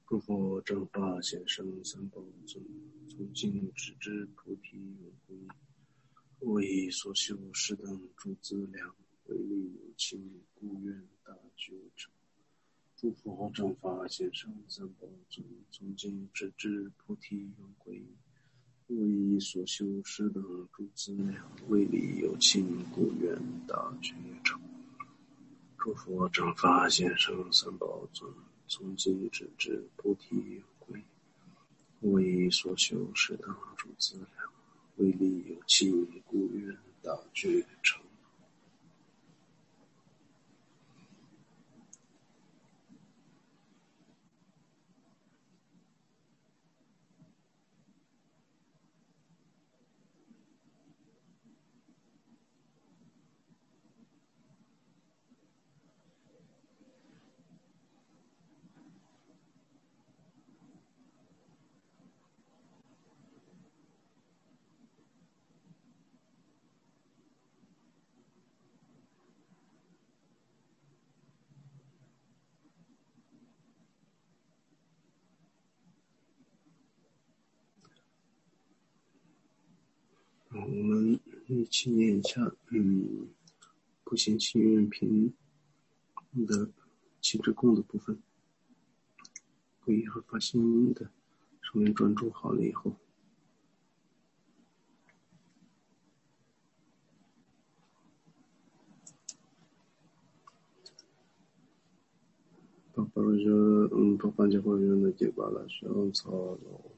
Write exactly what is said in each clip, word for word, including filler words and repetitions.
诸佛正法显生三宝尊，从今直至菩提永归。我以所修是等诸资粮，为利有情，故愿大觉成。诸佛正法显生三宝尊，从今直至菩提永归。我以所修是等诸资粮，为利有情，故愿大觉成。诸佛正法显生三宝尊，从今直至菩提永归。我以所修是等诸资粮，为利有情，故愿大觉成。我们一起念一下嗯普贤行愿品的七支供的部分。皈依和发心的上面专注好了以后，巴巴罗就嗯巴巴结果人的结巴了香草了。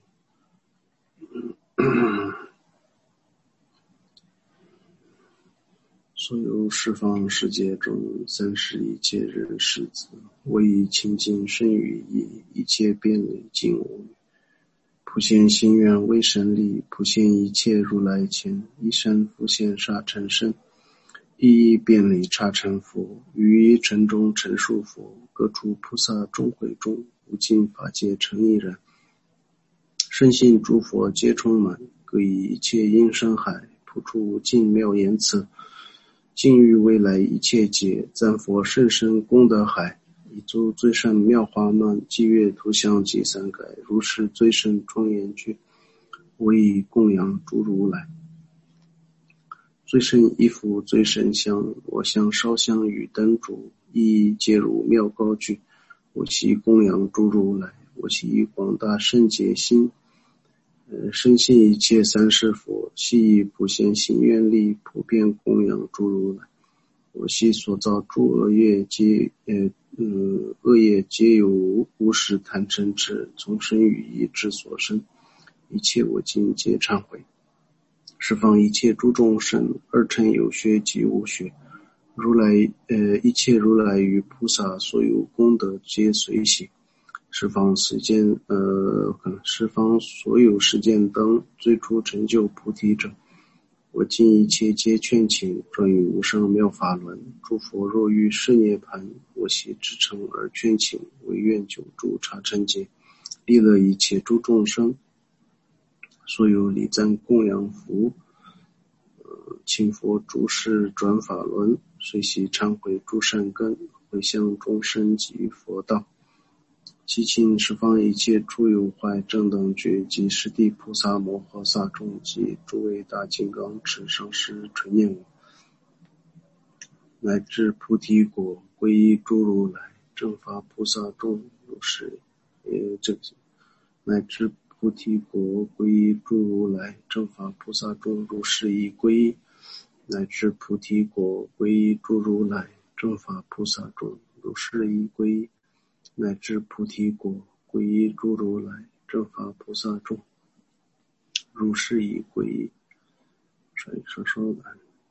所有十方世界中三世一切人世子，我以清净身语意，一切遍礼尽无语。普贤行愿为神力，普现一切如来前，一身复现沙尘身，一一遍礼刹尘佛，于一尘中陈述佛，各处菩萨众会众，无尽法界成一人。深信诸佛皆充满，各以一切因身海，普出无尽妙言辞。尽欲未来一切劫，赞佛甚深功德海，以诸最胜妙华曼，伎乐图像及三改，如是最胜庄严具，我以供养诸如来。最胜衣服最胜香，我香烧香与灯烛，一一皆如妙高具，我悉供养诸如来。我悉以广大圣洁心，呃，深信一切三世佛，悉以普贤行愿力，普遍供养诸如来。我悉所造诸恶业皆呃嗯恶业皆有无始贪嗔痴，从生语意之所生，一切我今皆忏悔。十方一切诸众生，二乘有学及无学，如来呃一切如来与菩萨所有功德皆随喜。十方世间呃十方所有世间等最初成就菩提者，我今一切皆劝请，转于无上妙法轮。诸佛若欲示涅盘，我悉至诚而劝请，唯愿久住刹尘劫，利乐一切诸众生。所有礼赞供养福，呃，请佛诸世转法轮，随喜忏悔诸善根，回向众生及佛道。祈请十方一切诸有坏正等觉及十地菩萨摩诃萨众及诸位大金刚持上师垂念我，乃至菩提果皈依诸如来正法菩萨众如是，呃，这乃至菩提果皈依诸如来正法菩萨众如是一皈依，乃至菩提果皈依诸如来正法菩萨众如是一皈依，乃至菩提果皈依诸如来正法菩萨众如是一皈依。稍稍稍的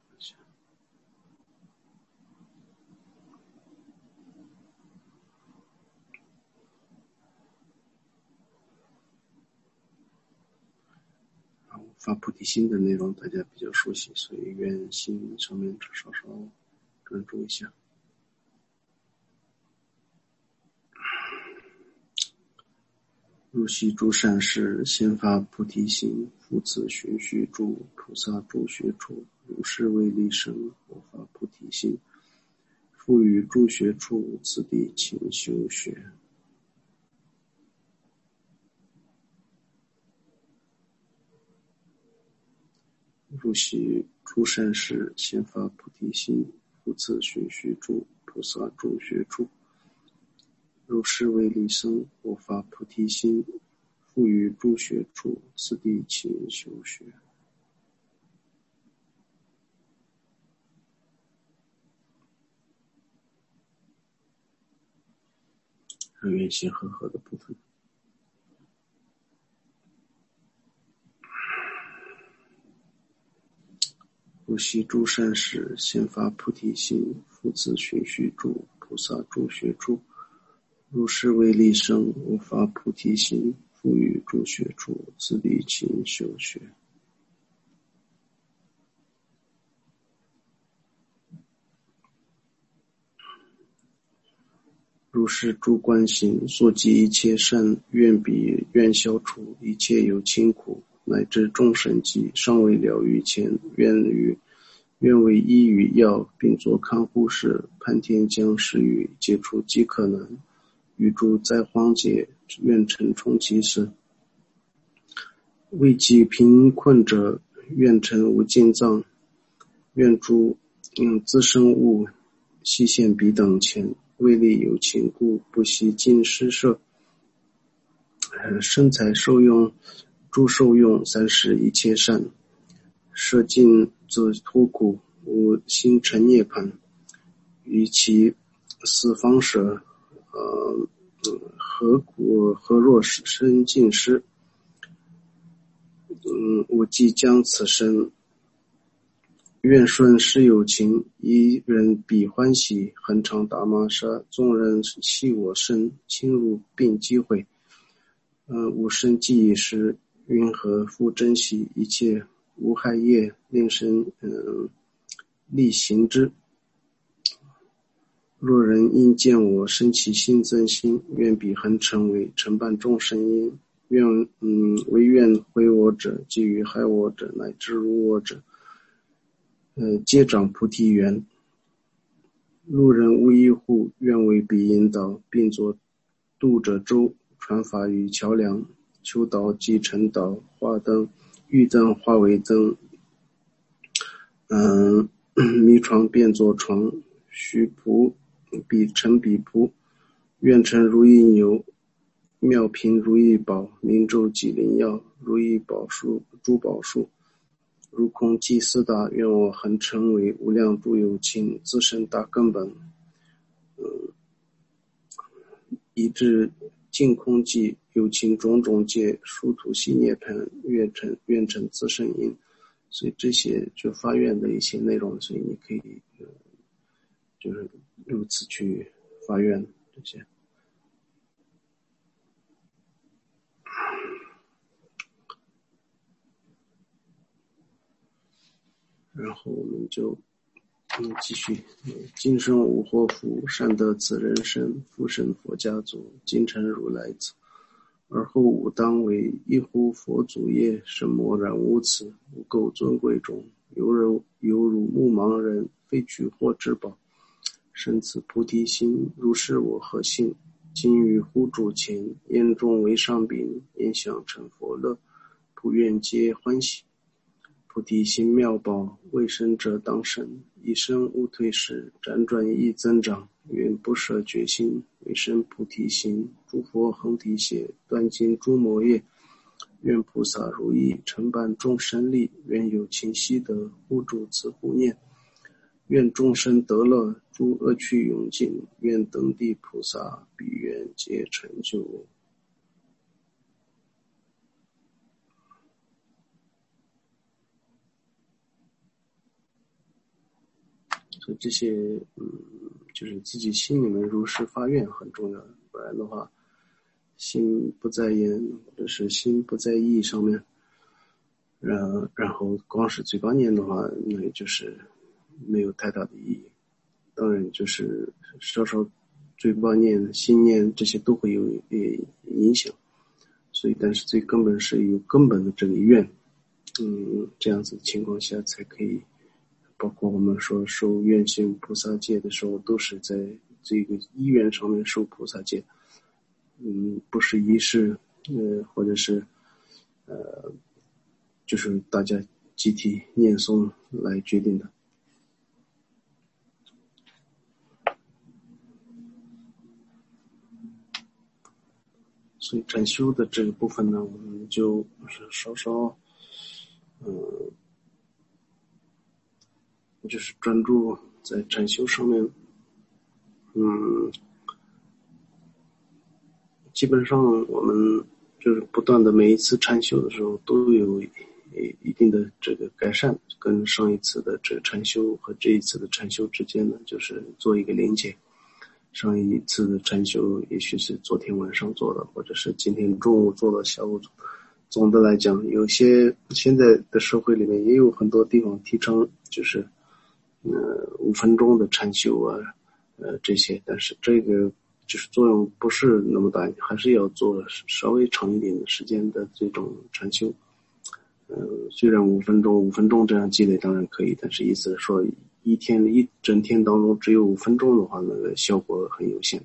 发菩提心的内容大家比较熟悉，所以愿心上面稍稍专注一下。如悉诸善事，先发菩提心，复此循序诸菩萨诸学处，如是为利生，我发菩提心，复于诸学处，此地勤修学。 如昔诸善事，先发菩提心，复次循序诸菩萨诸学处。如是为利生，我发菩提心，复于诸学处，此地勤修学。缘行和合的部分。如昔诸善事，先发菩提心，复次循序诸菩萨诸学处。如是为利生，我发菩提心，复于诸学处，此地勤修学。如是诸观行，所及一切善，愿彼愿消除一切有情苦，乃至众生际尚未了于前，愿于愿为医与药，并作看护时，梵天将施予，解除即可能。于诸灾荒界，愿成充其事。为济贫困者，愿成无尽藏。愿诸嗯资生物悉现彼等前，为利有情故，不惜尽施舍。身财受用，诸受用三世一切善，舍尽自脱苦，无心成涅槃。于其四方舍，呃，何故何若身尽失？嗯，我即将此身，愿顺施有情，一人必欢喜，恒常达玛沙，众人系我身，侵入并击毁。呃，吾身既已时，云何复珍惜一切无害业，令身嗯、呃、力行之。若人因见我生起心憎心，愿彼恒成为承办众生因。愿嗯唯愿毁我者，及于害我者，乃至辱我者，呃皆长菩提园。路人无一户，愿为彼引导，并作渡者舟，传法于桥梁。求导即成导，化灯欲灯化为灯，嗯、呃，迷床变作床，须仆必成彼仆。愿成如意牛，妙品如意宝，明咒吉灵药，如意宝树珠宝树。如空即四大，愿我恒成为无量诸有情，自身大根本。嗯，以至净空寂，有情种种界，殊途悉涅槃，愿成愿成自身因。所以这些就发愿的一些内容，所以你可以、呃、就是如此去发愿这些。然后我们就嗯继续，今生无祸福，善得此人身，复生佛家族，今成如来子。而后吾当为一乎佛祖业，身默然无此，无垢尊贵中，犹如犹如目盲人，非取获至宝。生此菩提心，如是我何幸？今于乎主前，眼中为上宾，言想成佛乐，普愿皆欢喜。菩提心妙宝，未生者当生，一生无退失，辗转亦增长。愿不舍决心，为生菩提心，诸佛恒提携，断尽诸魔业。愿菩萨如意，承办众生力，愿有情悉得，护主慈护念。愿众生得乐，诸恶趣永尽，愿登地菩萨，彼愿皆成就。所以这些嗯，就是自己心里面如实发愿很重要，不然的话心不在言或者是心不在意上面，然然后光是嘴巴念的话，那也就是没有太大的意义。当然就是稍稍嘴巴念心念这些都会有影响，所以但是最根本是有根本的这个愿，嗯，这样子的情况下才可以，包括我们说受愿行菩萨戒的时候，都是在这个意愿上面受菩萨戒，嗯，不是仪式，呃，或者是呃，就是大家集体念诵来决定的。所以禅修的这个部分呢，我们就稍稍嗯，就是专注在禅修上面。嗯，基本上我们就是不断的每一次禅修的时候都有一定的这个改善，跟上一次的这个禅修和这一次的禅修之间呢，就是做一个连接。上一次的禅修也许是昨天晚上做的，或者是今天中午做的，下午做。总的来讲，有些现在的社会里面也有很多地方提倡就是呃五分钟的禅修啊，呃这些，但是这个就是作用不是那么大，还是要做稍微长一点的时间的这种禅修。呃，虽然五分钟五分钟这样积累当然可以，但是意思是说一天一整天当中只有五分钟的话，那个效果很有限。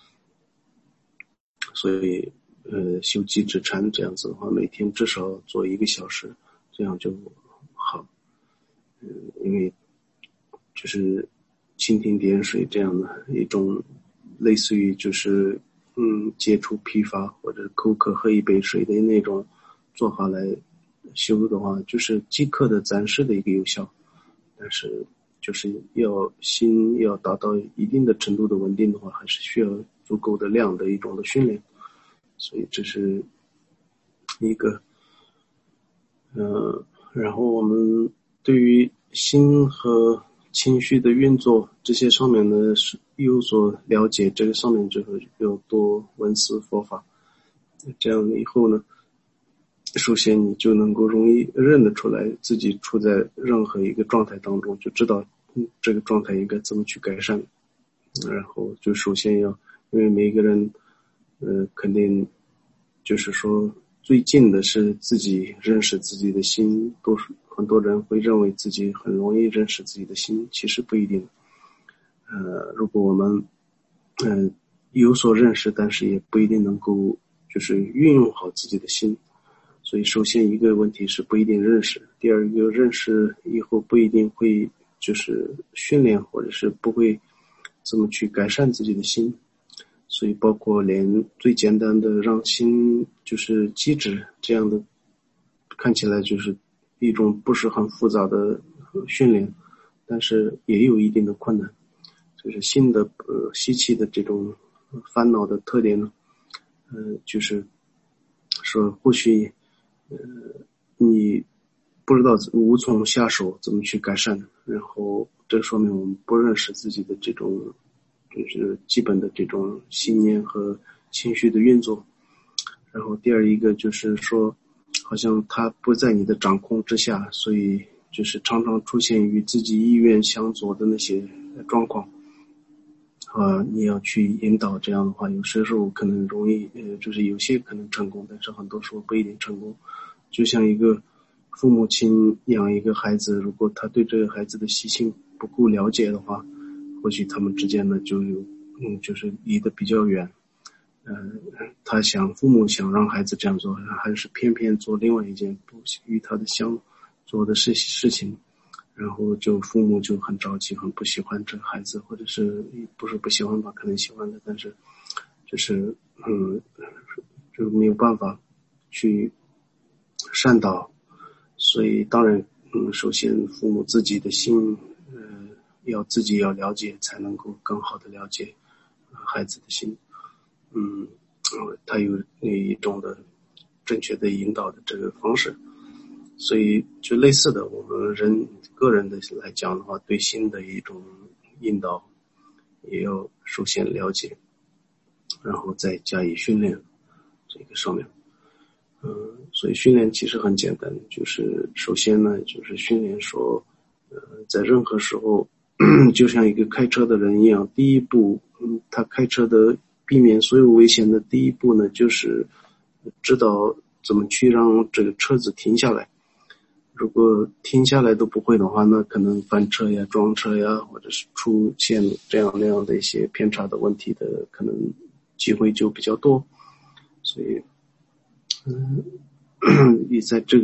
所以呃修寂止禅这样子的话，每天至少做一个小时，这样就好。嗯，因为就是蜻蜓点水这样的一种类似于就是嗯解除疲乏或者口渴喝一杯水的那种做法来修的话，就是即刻的暂时的一个有效，但是就是要心要达到一定的程度的稳定的话，还是需要足够的量的一种的训练。所以这是一个呃，然后我们对于心和情绪的运作这些上面呢是有所了解，这个上面就会有多闻思佛法，这样以后呢，首先你就能够容易认得出来自己处在任何一个状态当中，就知道这个状态应该怎么去改善。然后就首先要，因为每一个人呃肯定就是说最近的是自己认识自己的心，都是很多人会认为自己很容易认识自己的心，其实不一定。呃如果我们嗯、呃、有所认识，但是也不一定能够就是运用好自己的心。所以首先一个问题是不一定认识，第二个认识以后不一定会就是训练，或者是不会怎么去改善自己的心。所以包括连最简单的让心就是机制这样的，看起来就是一种不是很复杂的训练，但是也有一定的困难。就是心的呃习气的这种烦恼的特点呢，呃就是说或许呃你不知道无从下手怎么去改善，然后这说明我们不认识自己的这种就是基本的这种信念和情绪的运作。然后第二一个就是说好像它不在你的掌控之下，所以就是常常出现与自己意愿相左的那些状况啊，你要去引导，这样的话有些时候可能容易呃，就是有些可能成功，但是很多时候不一定成功。就像一个父母亲养一个孩子，如果他对这个孩子的习性不够了解的话，或许他们之间呢就有嗯，就是离得比较远。呃，他想父母想让孩子这样做，还是偏偏做另外一件不与他的相做的事事情，然后就父母就很着急，很不喜欢这个孩子，或者是不是不喜欢吧，可能喜欢的，但是就是嗯，就没有办法去善导。所以当然嗯，首先父母自己的心呃，要自己要了解，才能够更好的了解孩子的心。嗯，他有一种的正确的引导的这个方式。所以就类似的，我们人个人的来讲的话，对心的一种引导也要首先了解，然后再加以训练这个上面。嗯，所以训练其实很简单，就是首先呢，就是训练说呃，在任何时候就像一个开车的人一样，第一步嗯，他开车的避免所有危险的第一步呢，就是知道怎么去让这个车子停下来。如果停下来都不会的话，那可能翻车呀、撞车呀，或者是出现这样那样的一些偏差的问题的可能机会就比较多。所以嗯，也在这个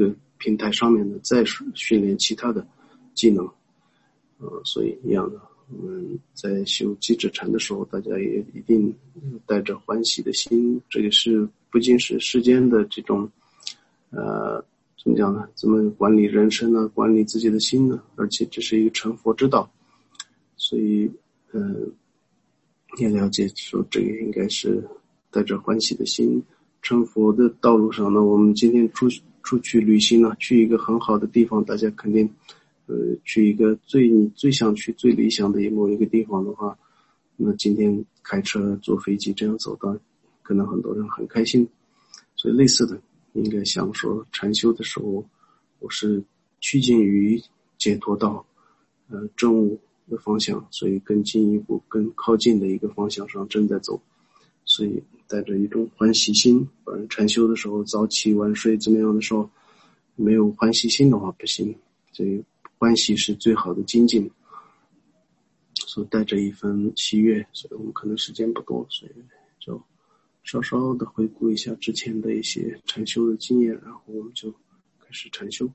平台上面呢再训练其他的技能。呃，所以一样的，我们在修机制禅的时候，大家也一定带着欢喜的心。这个是不仅是世间的这种，呃，怎么讲呢？怎么管理人生呢？管理自己的心呢？而且这是一个成佛之道。所以，呃，也了解说这个应该是带着欢喜的心。成佛的道路上呢，我们今天出出去旅行呢，去一个很好的地方，大家肯定。呃，去一个最你最想去、最理想的某一个地方的话，那今天开车、坐飞机这样走到，可能很多人很开心。所以类似的，应该想说禅修的时候，我是趋近于解脱到呃正悟的方向，所以更进一步、更靠近的一个方向上正在走。所以带着一种欢喜心，不然禅修的时候早起晚睡怎么样的时候，没有欢喜心的话不行。所以欢喜是最好的精进，所以带着一份喜悦，所以我们可能时间不多，所以就稍稍的回顾一下之前的一些禅修的经验，然后我们就开始禅修。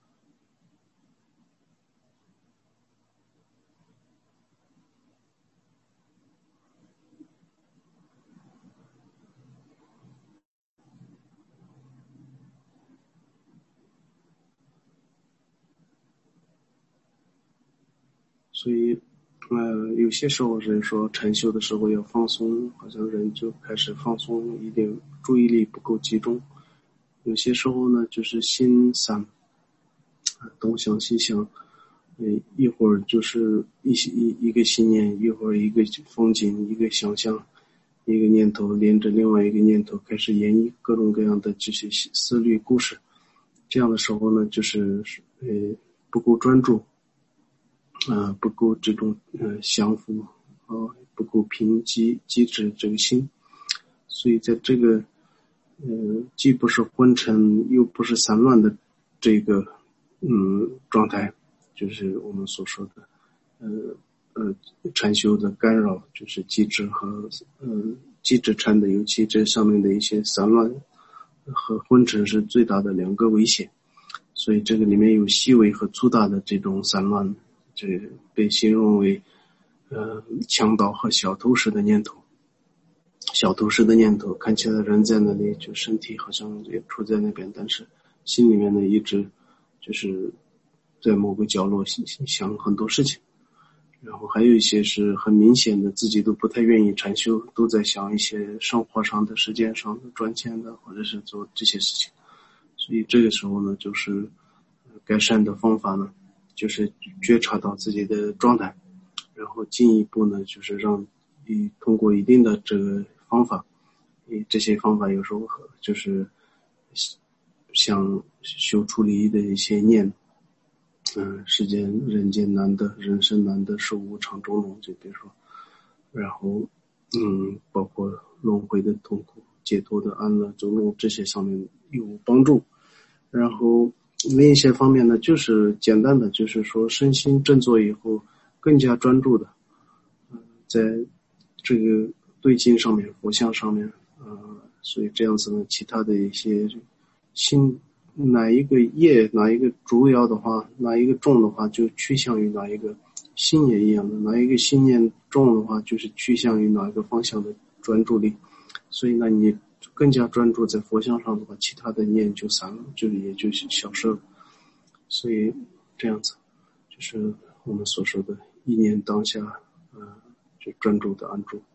所以呃，有些时候人说禅修的时候要放松，好像人就开始放松一点，注意力不够集中。有些时候呢，就是心散，东想西想，呃，一会儿就是一一一个信念，一会儿一个风景，一个想象，一个念头连着另外一个念头，开始演绎各种各样的这些思虑故事。这样的时候呢，就是呃不够专注。啊、呃，不够这种呃降服，啊、呃，不够平机机制这个心，所以在这个呃既不是昏沉又不是散乱的这个嗯状态，就是我们所说的呃呃禅修的干扰，就是机制和呃机制禅的，尤其这上面的一些散乱和昏沉是最大的两个危险，所以这个里面有细微和粗大的这种散乱。这被形容为呃强盗和小偷式的念头。小偷式的念头看起来人在那里，就身体好像也处在那边，但是心里面呢一直就是在某个角落想很多事情。然后还有一些是很明显的自己都不太愿意禅修，都在想一些生活上的、时间上的、赚钱的，或者是做这些事情。所以这个时候呢，就是改善的方法呢，就是觉察到自己的状态，然后进一步呢，就是让以通过一定的这个方法，这些方法有时候就是像修出离的一些念，嗯、呃，世间人间难得，人生难得，寿无常中龙，就比如说，然后嗯，包括轮回的痛苦、解脱的安乐、种种这些上面有帮助，然后。另一些方面呢，就是简单的，就是说身心振作以后更加专注的，呃，在这个对境上面、佛像上面，呃，所以这样子呢，其他的一些心哪一个业哪一个主要的话，哪一个重的话，就趋向于哪一个，心也一样的，哪一个心念重的话，就是趋向于哪一个方向的专注力，所以呢，你更加专注在佛像上的话，其他的念就散了，就也就消失了。所以这样子，就是我们所说的一念当下，呃，就专注的安住。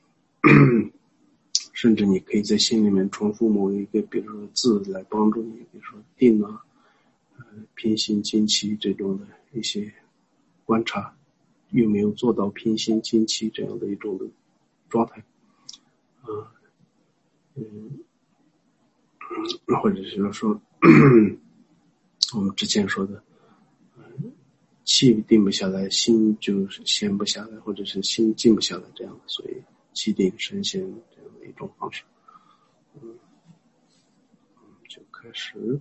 甚至你可以在心里面重复某一个，比如说字来帮助你，比如说定啊，呃，平心静气这种的一些观察，有没有做到平心静气这样的一种的状态。啊、呃，嗯，或者是说我们之前说的，嗯，气定不下来，心就闲不下来，或者是心静不下来这样的，所以气定神闲这样的一种方式。嗯，就开始。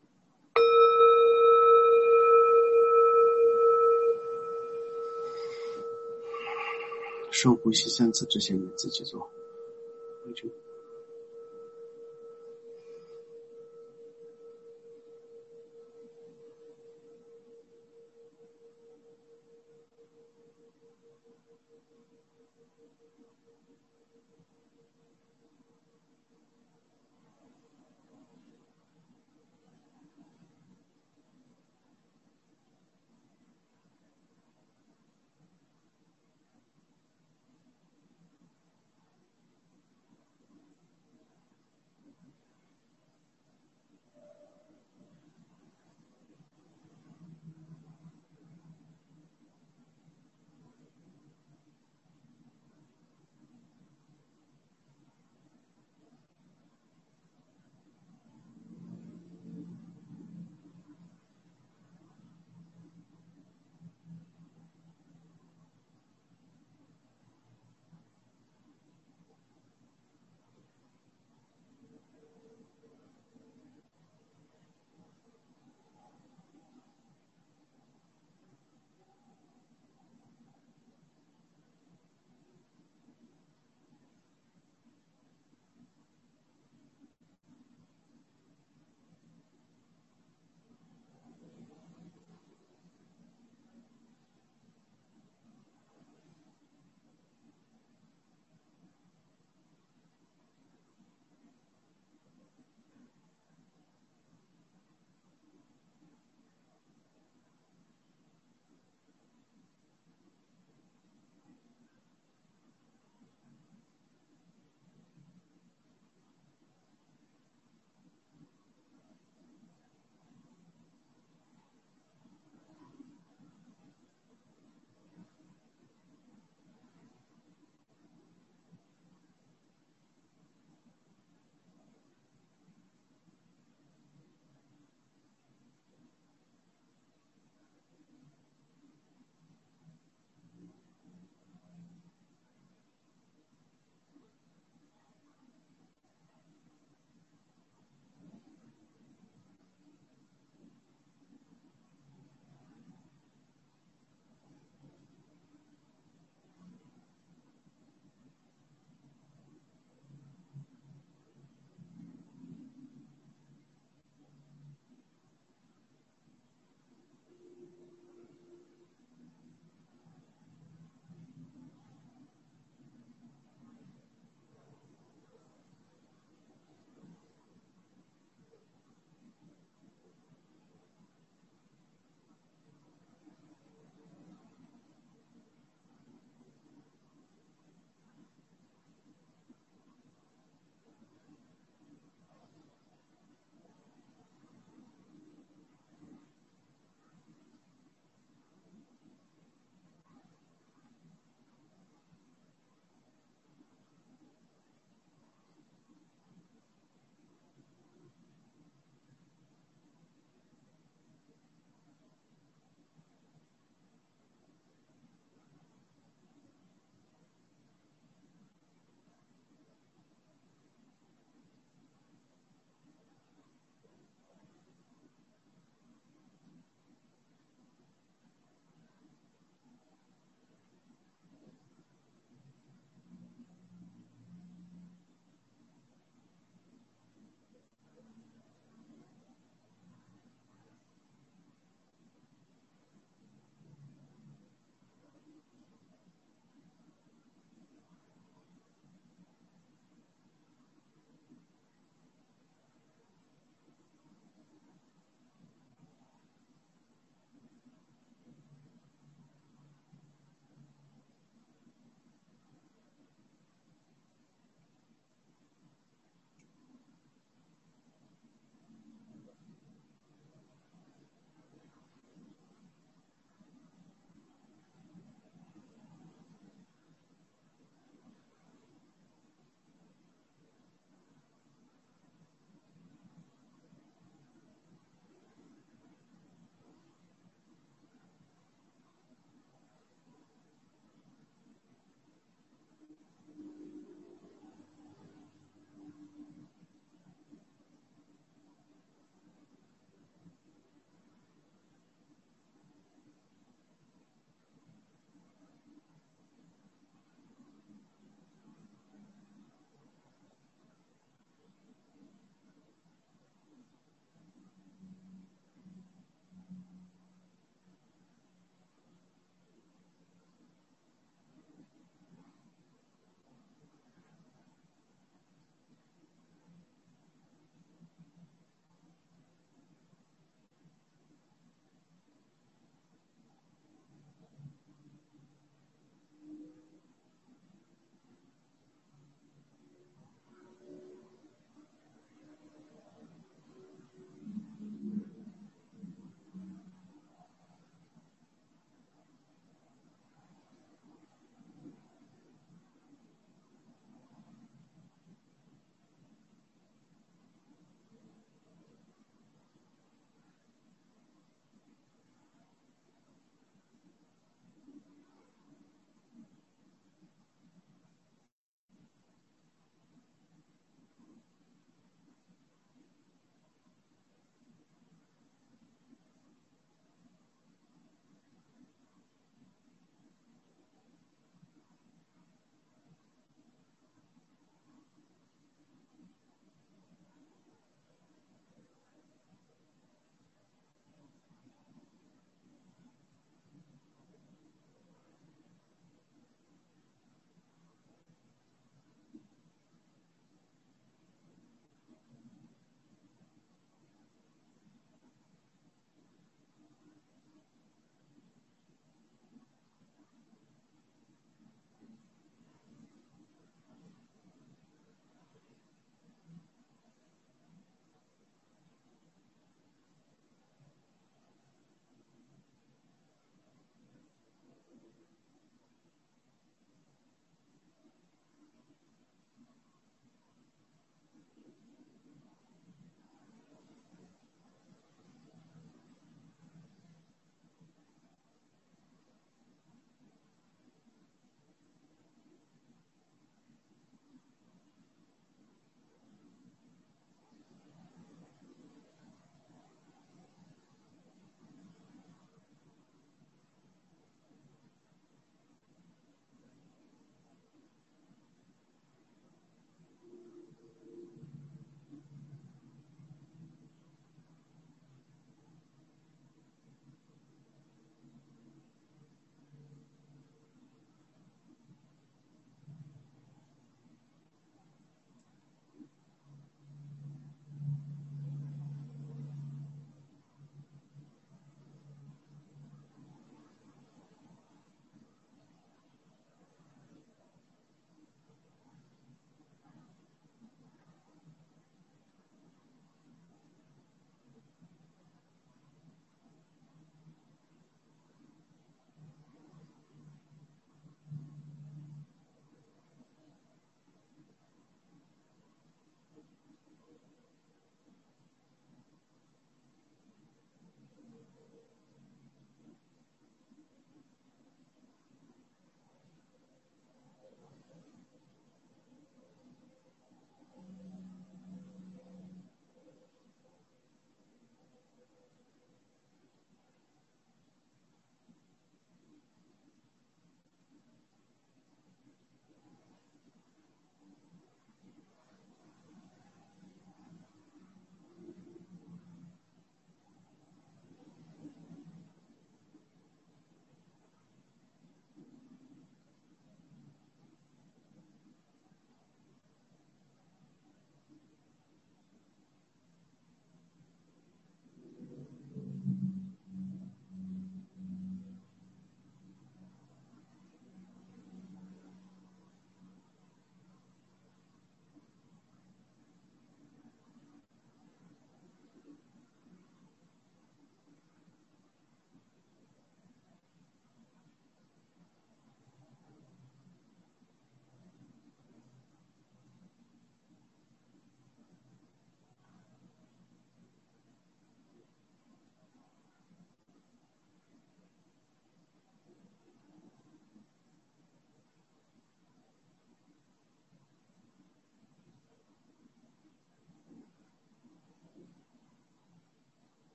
深呼吸三次之前你自己做，就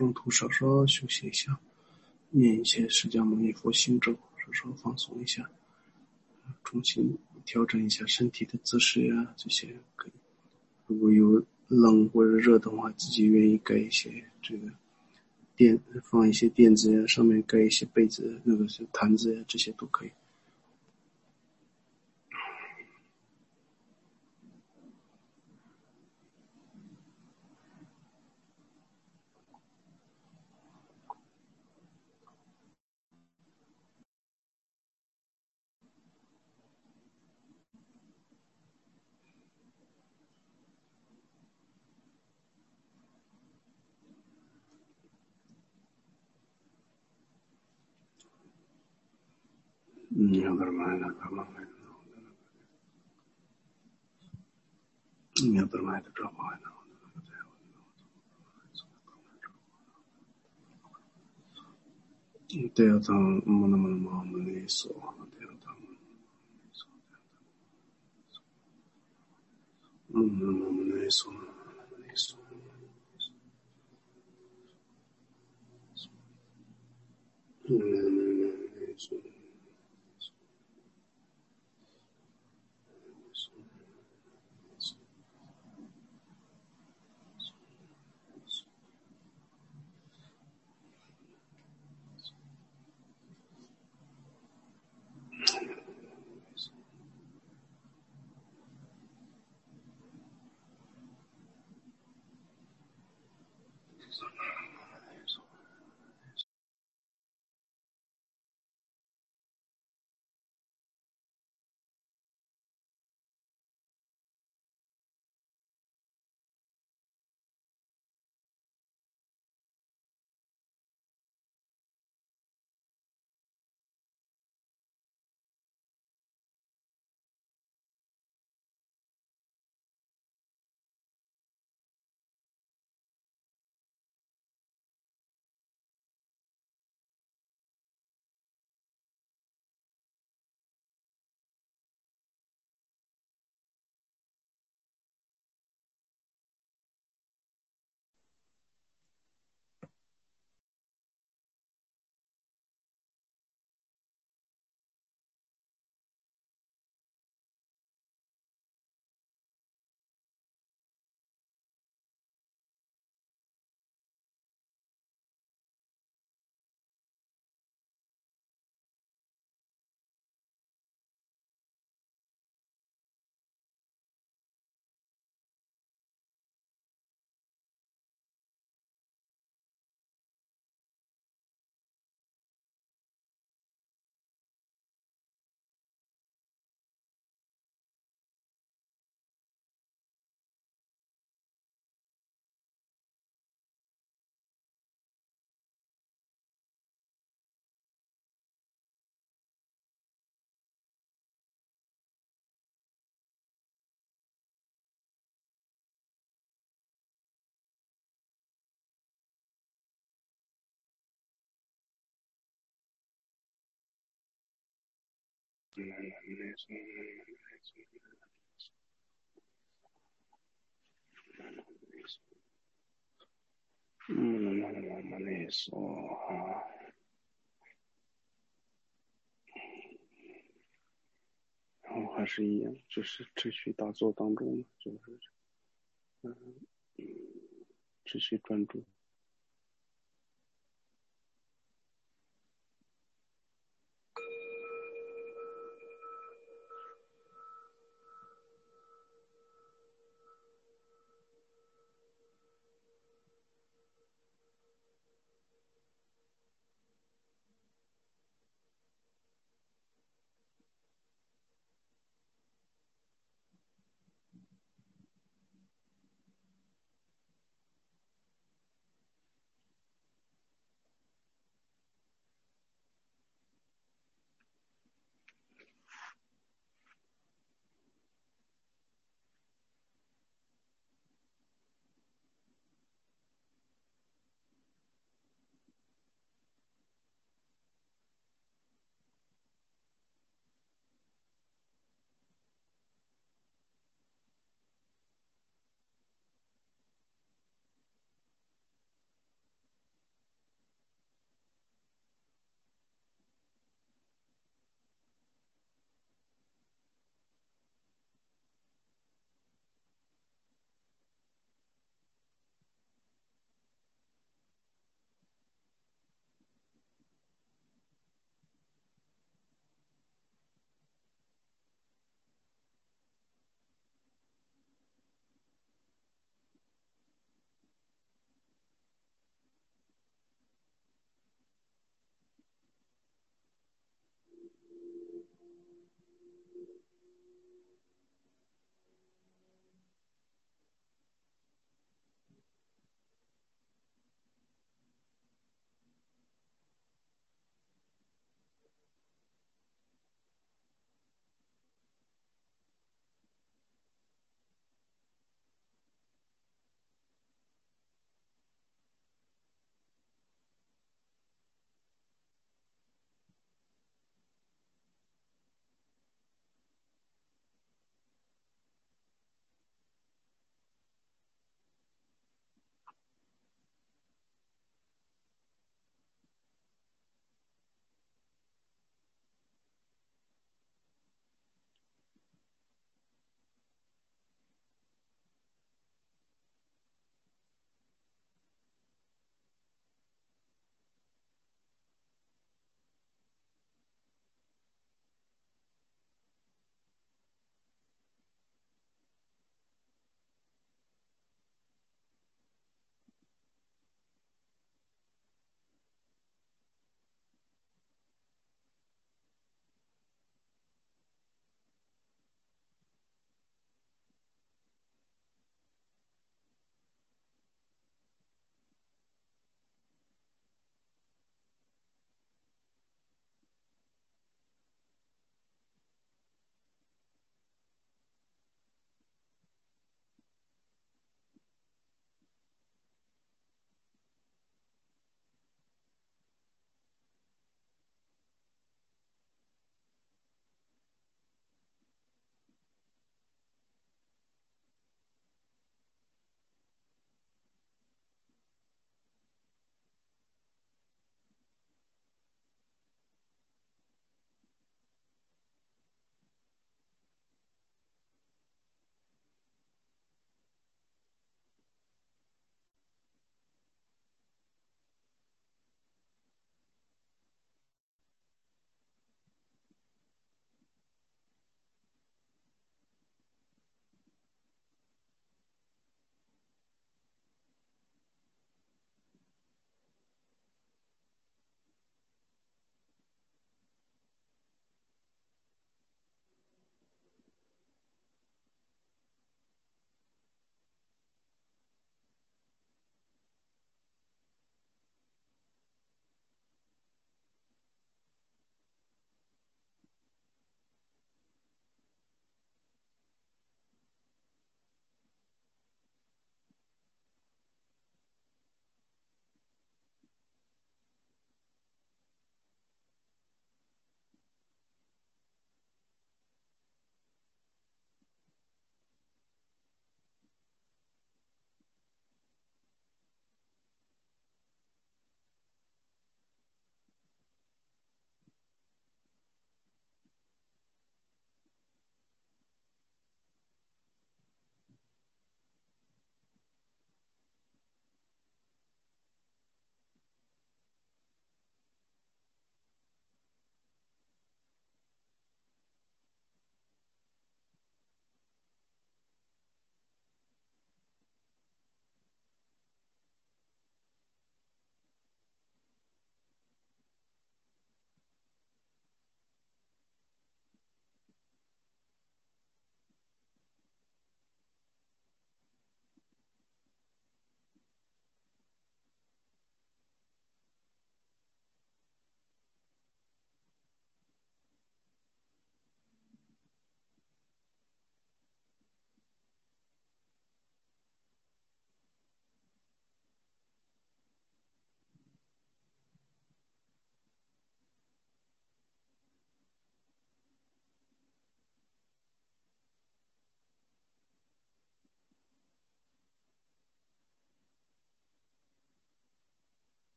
中途稍稍休息一下，念一些释迦牟尼佛心咒，稍稍放松一下，重新调整一下身体的姿势呀，这些可以。如果有冷或者热的话，自己愿意盖一些这个垫，放一些垫子呀，上面盖一些被子，那个是毯子呀，这些都可以。嗯，要不然买了，干嘛买的？嗯，要不然买的这玩意儿。对啊，他没那么忙，没那说，对啊，他嗯，没那说，没那说，嗯，没说。嗯，没那说啊。然后还是一样，就是持续打坐当中，就是嗯，持续专注。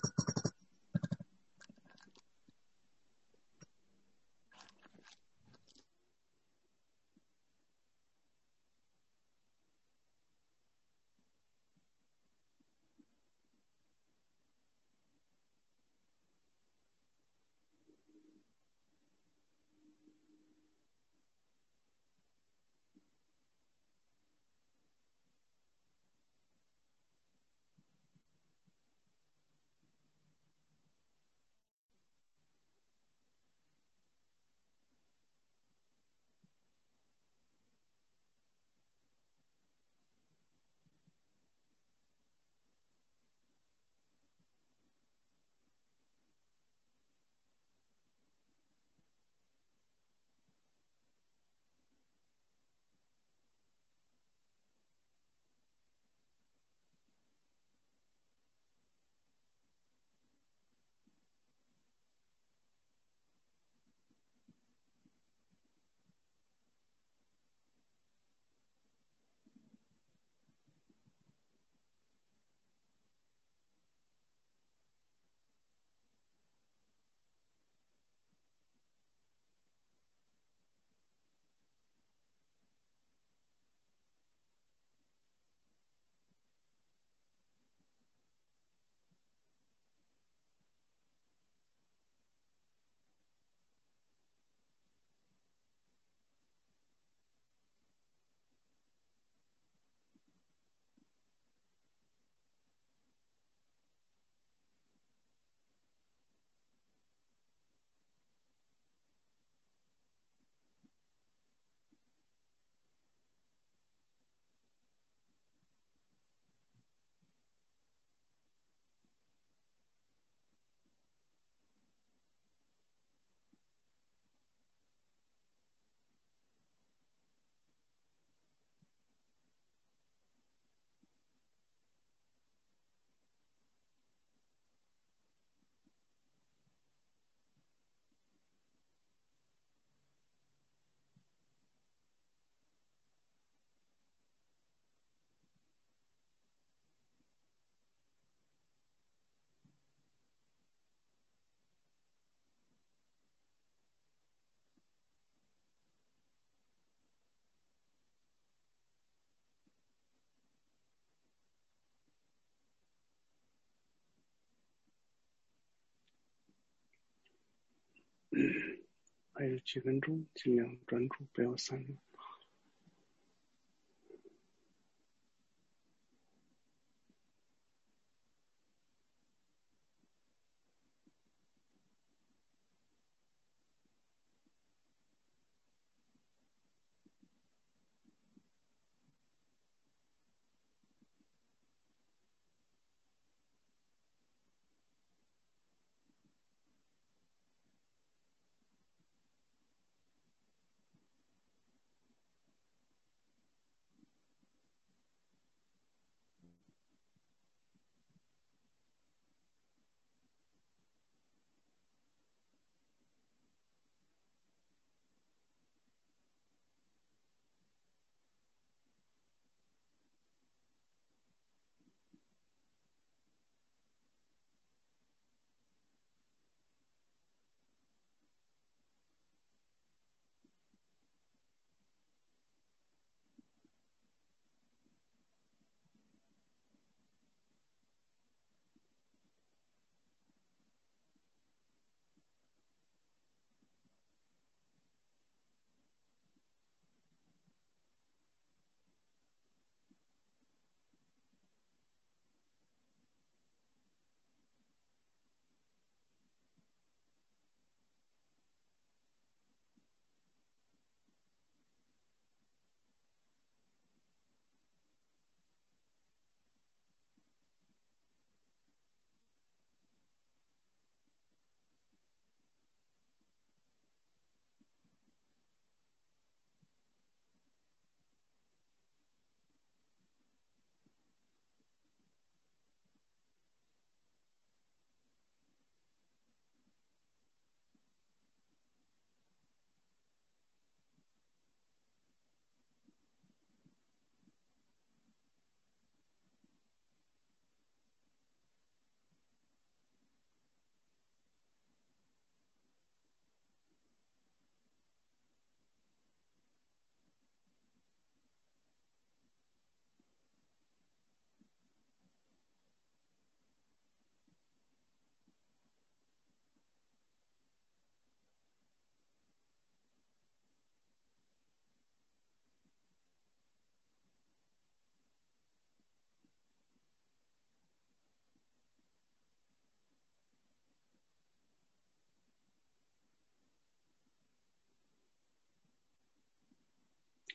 还有几分钟，尽量专注，不要散乱。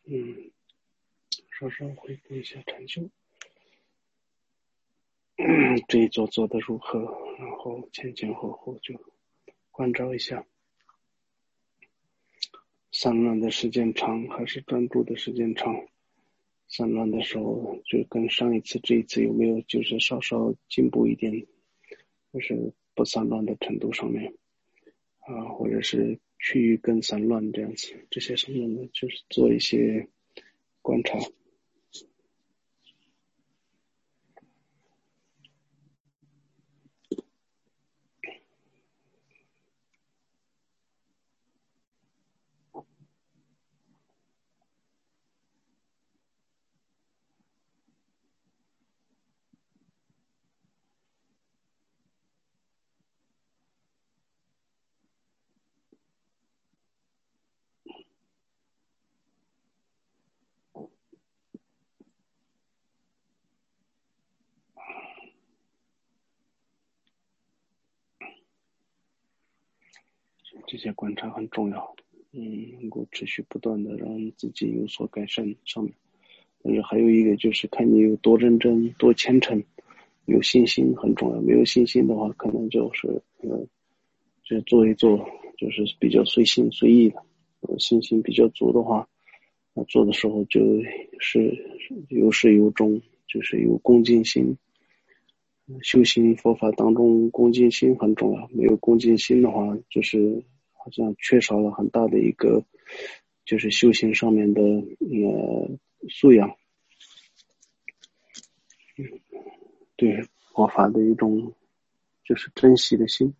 嗯，稍稍回顾一下禅修，这一座做的如何，然后前前后后就关照一下，散乱的时间长还是专注的时间长？散乱的时候就跟上一次这一次有没有就是稍稍进步一点，就是不散乱的程度上面啊，或者是区域更散乱这样子，这些上面呢就是做一些观察。这些观察很重要，嗯，能够持续不断的让自己有所改善上面。但是还有一个就是看你有多认真、多虔诚，有信心很重要。没有信心的话，可能就是呃，就做一做就是比较随心随意的。呃，信心比较足的话，那做的时候就是有始有终，就是有恭敬心。修行佛法当中，恭敬心很重要。没有恭敬心的话，就是好像缺少了很大的一个，就是修行上面的呃素养，对佛法的一种就是珍惜的心。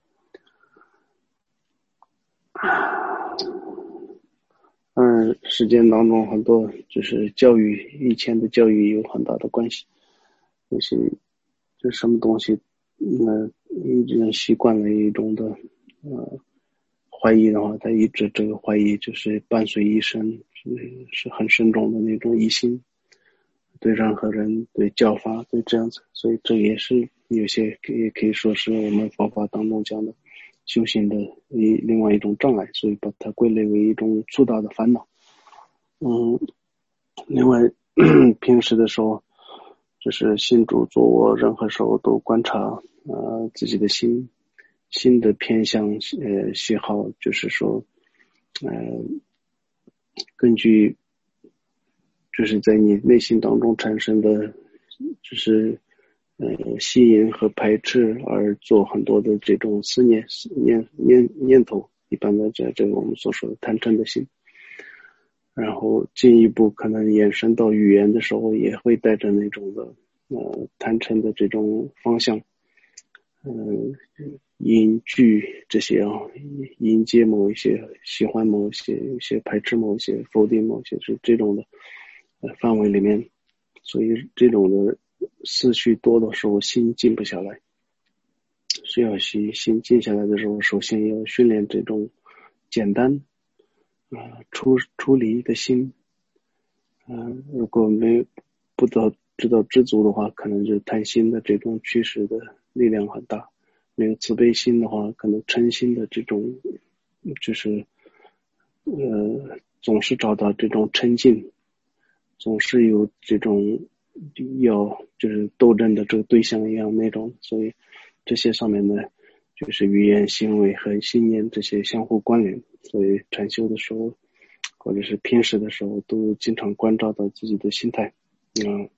嗯，实践当中很多就是教育，以前的教育有很大的关系。有些就什么东西，那一直习惯了一种的呃怀疑的话，他一直这个怀疑就是伴随一生，是是很慎重的那种疑心，对任何人、对教法、对这样子，所以这也是有些也可以说是我们佛法当中讲的修行的一另外一种障碍，所以把它归类为一种粗大的烦恼。嗯，另外平时的时候，就是心主坐卧，任何时候都观察呃自己的心，心的偏向呃喜好，就是说呃根据就是在你内心当中产生的，就是呃吸引和排斥而做很多的这种思念念念念头，一般的这这个我们所说的贪嗔的心。然后进一步可能延伸到语言的时候，也会带着那种的呃贪嗔的这种方向，嗯、呃，引句这些啊，引接某一些，喜欢某一些，有些排斥某一些，否定某些，是这种的呃范围里面，所以这种的思绪多的时候，心静不下来。需要心心静下来的时候，首先要训练这种简单啊、呃、出出离的心。嗯、呃，如果没不到知道知足的话，可能就贪心的这种驱使的力量很大；没有慈悲心的话，可能嗔心的这种就是呃总是找到这种嗔劲，总是有这种要就是斗争的这个对象一样那种，所以这些上面呢，就是语言、行为和信念这些相互关联，所以禅修的时候，或者是平时的时候，都经常关照到自己的心态。嗯，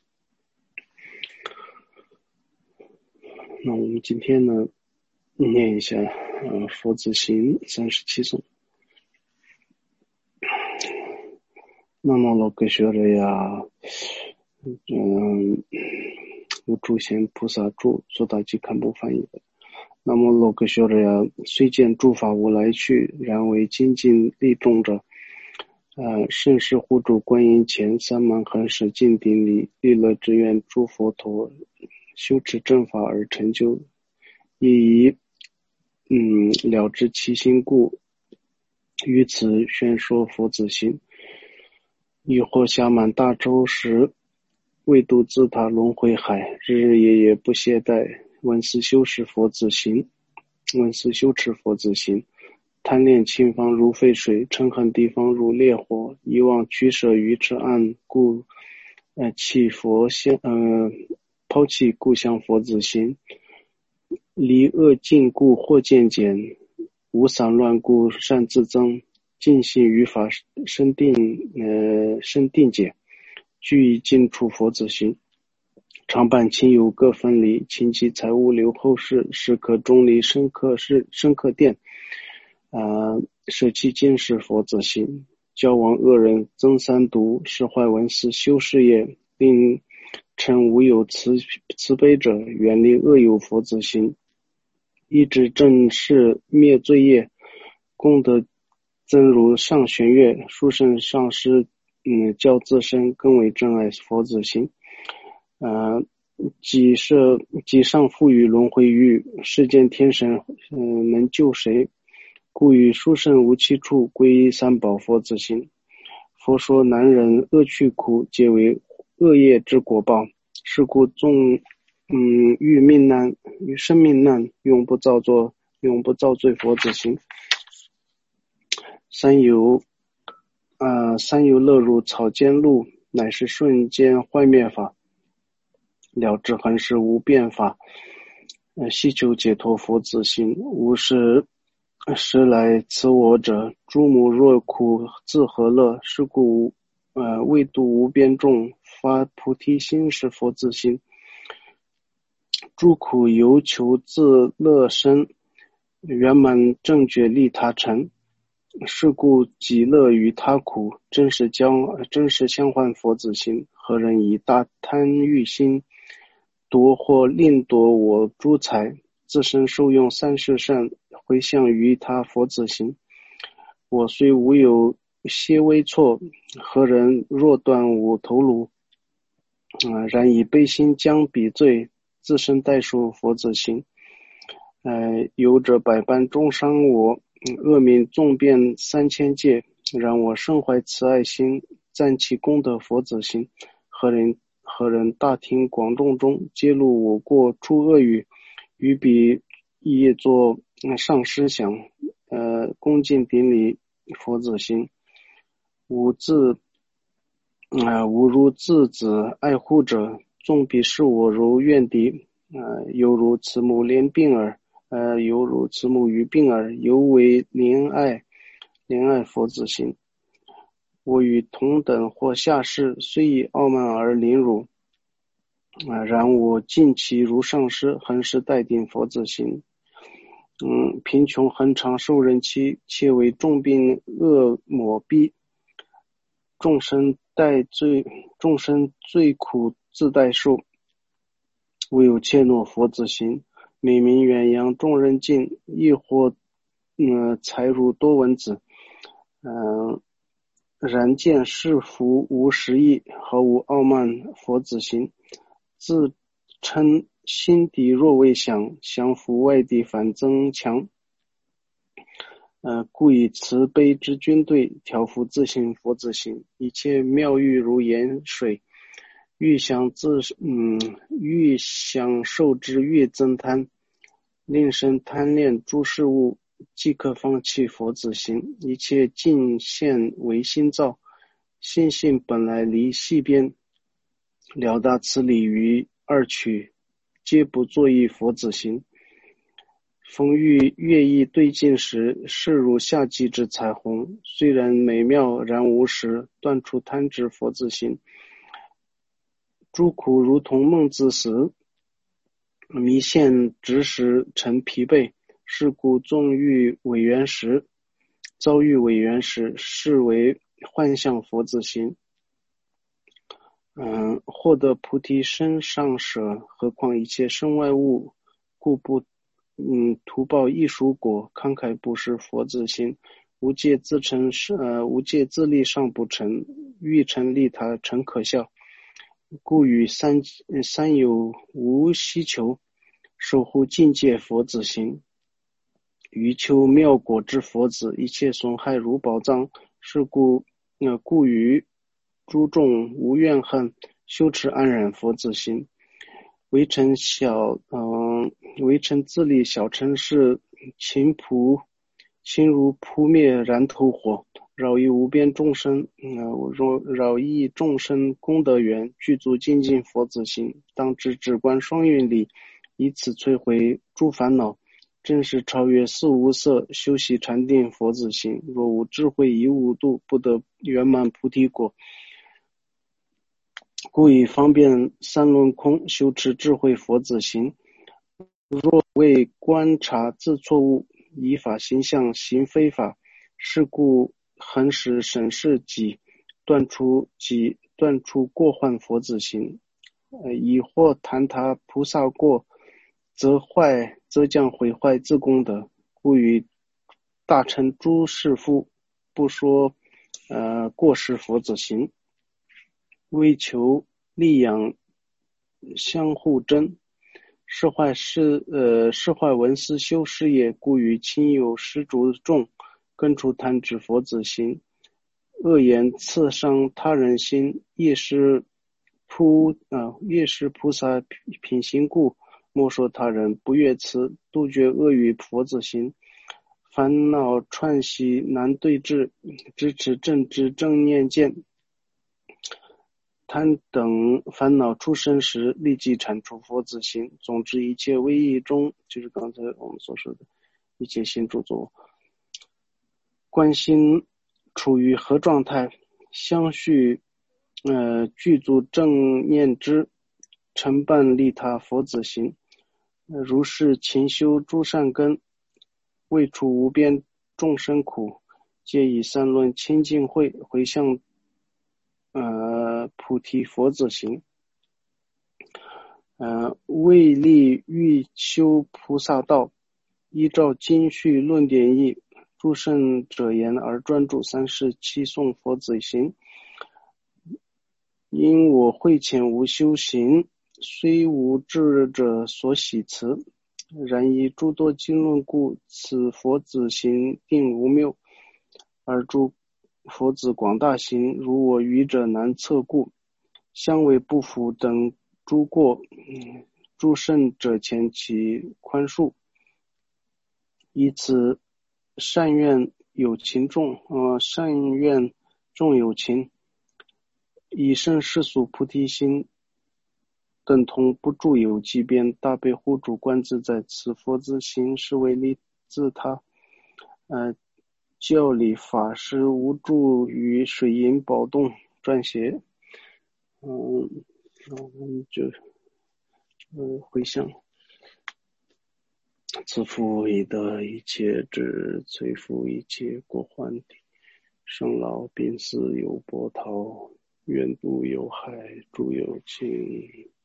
那我们今天呢，念一下呃佛子行三十七颂。那么罗格学者呀，嗯，有诸贤菩萨著，苏大吉堪布翻译的。那么罗格学者呀，虽见诸法无来去，然为精进力众者，呃，甚是护主观音前三满恒始净顶礼，利乐之愿诸佛陀修持正法而成就，亦以嗯了知其心故，于此宣说佛子行。亦或下满大洲时，为度自他轮回海，日日夜夜不懈怠，闻思修持佛子行，闻思修持佛子行， 贪恋轻方如沸水，嗔恨地方如烈火，以往取舍于之暗，故呃弃佛相呃抛弃故乡佛子心，离恶尽故惑渐减，无散乱故善自增，尽心于法生定呃生定解，具以尽处佛子心。常伴亲友各分离，亲戚财物留后世，时刻钟离深刻是深刻殿，呃舍弃今世佛子心，交往恶人增三毒，释坏文思修事业，令称无有慈慈悲者，远离恶友佛子心，一直正事灭罪业，功德增如上弦月，殊胜上师嗯教自身更为真爱佛子心。呃，己设己上赋予轮回欲，世间天神，嗯、呃，能救谁？故于殊胜无期处，皈依三宝佛子心。佛说男人恶趣苦，皆为恶业之果报。是故纵，嗯，遇命难，遇生命难，永不造作，永不造罪佛子心。三有，呃，三有乐入草间路，乃是瞬间坏灭法。了知恒是无变法，呃，希求解脱佛子心，无事时来此我者，诸母若苦自何乐？是故呃未度无边众，发菩提心是佛子心。诸苦犹求自乐生，圆满正觉利他成。是故己乐于他苦，真实将真实相换佛子心。何人以大贪欲心夺或另夺我诸财，自身受用三世善，回向于他佛子心。我虽无有些微错，何人若断我头颅？呃、然以悲心将彼罪，自身代受佛子心。呃，有者百般中伤我，恶名纵遍三千界，然我深怀慈爱心，赞其功德佛子心。何人何人大庭广众中揭露我过出恶语，于彼业作上师想，呃，恭敬顶礼佛子心。吾自呃，吾如自子爱护者，纵彼视我如怨敌，呃，犹如慈母怜病儿，呃，犹如慈母于病儿，犹为怜爱怜爱佛子心。我与同等或下士，虽以傲慢而凌辱，呃、然我敬其如上师，恒时待定佛子心。嗯，贫穷恒常受人欺，且为重病恶魔逼。众生待罪，众生最苦自代受，唯有怯懦佛子心。美名远扬众人敬，亦或呃财如多闻子，嗯、呃，然见是福无实意，毫无傲慢佛子心。自称心底若未降，降服外地反增强。呃，故以慈悲之军队，调伏自性佛子心。一切妙欲如盐水，欲想自嗯欲享受之越增贪，令生贪恋诸事物，即可放弃佛子心。一切尽现为心造，心性本来离细边，了达此理于二取，皆不作意佛子心。风遇月意对镜时，视如夏季之彩虹，虽然美妙，然无实，断除贪执佛子心。诸苦如同梦自死，迷现执时成疲惫。是故纵欲违缘时，遭遇违缘时，视为幻象佛子心。嗯，获得菩提身上舍，何况一切身外物，故不嗯，图报艺术果，慷慨布施佛子心。无戒自成呃，无戒自立尚不成，欲成利他诚可笑。故与三三有无希求，守护境界佛子心。于求妙果之佛子，一切损害如宝藏。是故呃，故于诸众无怨恨，修持安然佛子心。围城小嗯、呃，围城自立小城市，勤朴心如扑灭燃头火，饶益无边众生，嗯，饶益众生功德缘，具足精进佛子心，当知止观双运理，以此摧毁诸烦恼，正是超越四无色，修习禅定佛子心。若无智慧以无度，不得圆满菩提果。故以方便三轮空，修持智慧佛子心。若为观察自错误，以法行相行非法，是故恒时审视己，断除己断除过患佛子心。呃，以或谈他菩萨过，则坏则将毁坏自功德。故与大乘诸士夫不说呃过失佛子心，为求利养相互争。是坏是呃是坏文思修事业，故于亲友施主众，根除贪执佛子心。恶言刺伤他人心，业是菩啊业是菩萨品行故，莫说他人不悦慈，杜绝恶语佛子心。烦恼串习难对治，支持正知正念见。贪等烦恼出生时，立即铲除佛子心。总之一切唯一中，就是刚才我们所说的一切心著作。观心处于何状态，相续呃具足正念之，承办利他佛子心。呃、如是勤修诸善根，为除无边众生苦，皆以三轮清净慧回向呃菩提佛子行。呃为利欲修菩萨道，依照经序论点义，诸圣者言而专注三世七颂佛子行。因我慧浅无修行，虽无智者所喜辞，然以诸多经论故，此佛子行定无谬，而诸佛子广大行，如我愚者难测故，相为不符等诸过，嗯、诸圣者前其宽恕。以此善愿有情众，呃，善愿众有情，以圣世俗菩提心，等同不住有机边，大悲护主观自在，此佛子行是为利自他。呃，教理法师无助于水银宝洞撰写。嗯，那我们就呃回向。自负以得一切智，摧伏一切过患体，生老病死有波涛，愿度有害诸有情。